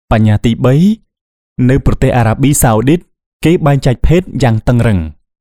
បញ្ហាទី3នៅប្រទេសអារ៉ាប៊ីសាអូឌីតគេបែងចែកភេទយ៉ាងតឹងរ៉ឹង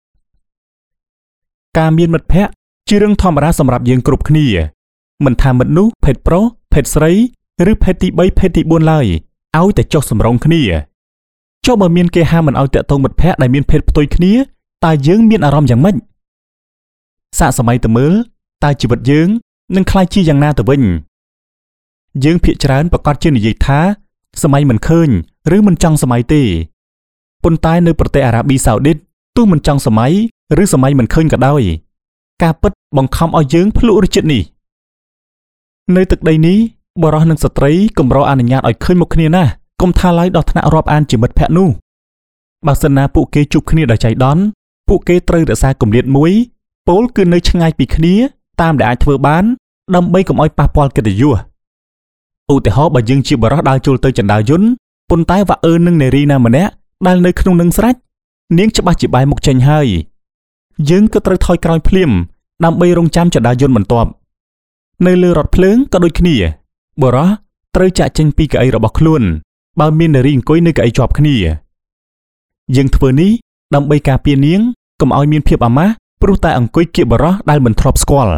ការមានមិត្តភ័ក្តិជារឿងធម្មតាសម្រាប់យើងគ្រប់គ្នាមិនថាមិត្តនោះភេទប្រុសភេទស្រីឬភេទទី3ភេទទី4ឡើយឲ្យតែចុះសម្រុងគ្នាចុះបើមានគេហាមមិនឲ្យតាក់ទងមិត្តភ័ក្តិដែលមានភេទផ្ទុយគ្នាតើយើងមានអារម្មណ៍យ៉ាងម៉េចសាកសម័យទៅមើលតើជីវិតយើងនឹងក្លាយជាយ៉ាងណាទៅវិញយើងភាកច្រើនប្រកាសជានិយាយថាសម័យមិនឃើញឬមិនចង់សម័យទេប៉ុន្តែនៅប្រទេសអារ៉ាប៊ីសាអូឌីតទោះមិនចង់សម័យឬសម័យមិនឃើញក៏ដោយការពិតបង្ខំឲ្យយើងភ្លក់រសជាតិនេះនៅទឹកដីនេះបុរសនិងស្ត្រីកម្រអនុញ្ញាតឲ្យឃើញមុខគ្នាណាកុំថាឡើយដល់ថ្នាក់រាប់អានជាមិត្តភក្តិនោះបើសិនណាពួកគេជួបគ្នាដោយចៃដន្យពួកគេត្រូវរក្សាគម្លាតមួយពោលគឺនៅឆ្ងាយពីគ្នាតាមដែលអាចធ្វើបានដើម្បីកុំឲ្យប៉ះពាល់កិត្តិយសឧទាហរណ៍បើយើងជាបុរសដើរចូលទៅចណ្ដាលយន្តប៉ុន្តែវ៉ាអឺនឹងនារីណាម្នាក់ដែលនៅក្នុងនឹងស្រេចនាងច្បាស់ជាបែរមុខចេញហើយយើងក៏ត្រូវថយក្រោយភ្លាមដើម្បីរងចាំចណ្ដាលយន្តបន្ទាប់នៅលើរថភ្លើងក៏ដូចគ្នាបុរសត្រូវចាក់ចេញពីកៅអីរបស់ខ្លួនបើមាននារីអង្គុយនៅកៅអីជាប់គ្នាយើងធ្វើនេះដើម្បីការពារនាងកុំឲ្យមានភាពអាម៉ាស់ព្រោះតែអង្គុយគៀកបុរសដែលមិនធ្លាប់ស្គាល់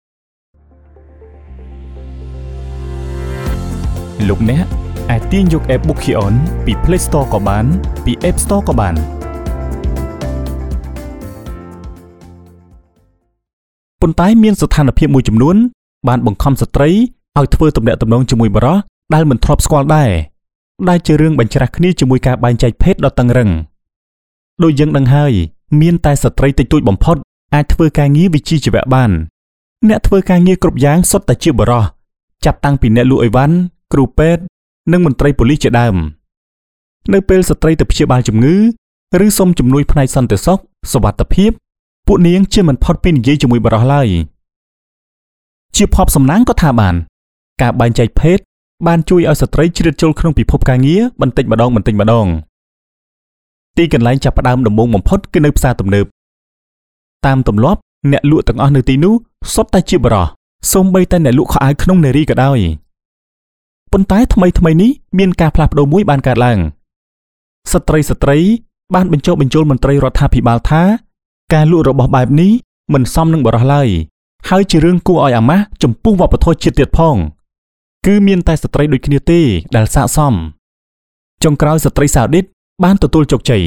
លោកអ្នកអាចទាញយក App Bookion ពី Play Store ក៏បានពី App Store ក៏បានប៉ុន្តែមានស្ថានភាពមួយចំនួនបានបង្ខំស្ត្រីឲ្យធ្វើទំនាក់ទំនងជាមួយបុរសដែលមិនធ្លាប់ស្គាល់ដែលជារឿងបញ្ច្រាស់គ្នាជាមួយការបែងចែកភេទដ៏តឹងរ៉ឹងដូចយើងដឹងហើយមានតែស្ត្រីតិចតួចបំផុតអាចធ្វើការងារវិជ្ជាជីវៈបានអ្នកធ្វើការងារគ្រប់យ៉ាងសុទ្ធតែជាបុរសចាប់តាំងពីអ្នកលក់អីវ៉ាន់គ្រូពេទ្យនិងមន្ត្រីប៉ូលីសជាដើមនៅពេលស្ត្រីទៅព្យាបាលជំងឺឬសុំជំនួយផ្នែកសន្តិសុខសុវត្ថិភាពពួកនាងជាមិនផុតពីនិយាយជាមួយបុរសឡើយជាភ័ព្វសំណាងក៏ថាបានការបែងចែកភេទបានជួយឲ្យស្ត្រីជ្រៀតចូលក្នុងពិភពការងារបន្តិចម្ដងទីកន្លែងចាប់ផ្ដើមដំបូងបំផុតគឺនៅផ្សារទំនើបតាមទម្លាប់អ្នកលក់ទាំងអស់នៅទីនោះសុទ្ធតែជាបុរសសូម្បីតែអ្នកលក់ខោអាវក្នុងនារីក៏ដោយប៉ុន្តែថ្មីនេះមានការផ្លាស់ប្ដូរមួយបានកើតឡើងស្ត្រីបានបញ្ចុះបញ្ចូលមន្ត្រីរដ្ឋាភិបាលថាការលក់របស់បែបនេះមិនសមនឹងបុរសឡើយហើយជារឿងគួរឲ្យអាម៉ាស់ចំពោះវប្បធម៌ជាតិទៀតផងគឺមានតែស្ត្រីដូចគ្នាទេដែលស័ក្តិសមចុងក្រោយស្ត្រីសាអូឌីតបានទទួលជោគជ័យ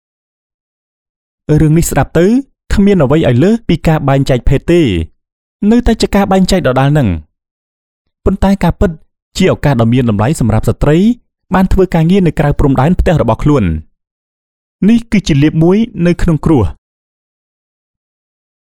រឿងនេះស្ដាប់ទៅគ្មានអ្វីឲ្យលើសពីការបែងចែកភេទទេនៅតែជាការបែងចែកដដែលនឹងប៉ុន្តែការពិតជាឱកាសដ៏មានតម្លៃសម្រាប់ស្ត្រីបានធ្វើការងារនៅក្រៅព្រំដែនផ្ទះរបស់ខ្លួននេះគឺជាលាភមួយនៅក្នុងគ្រោះ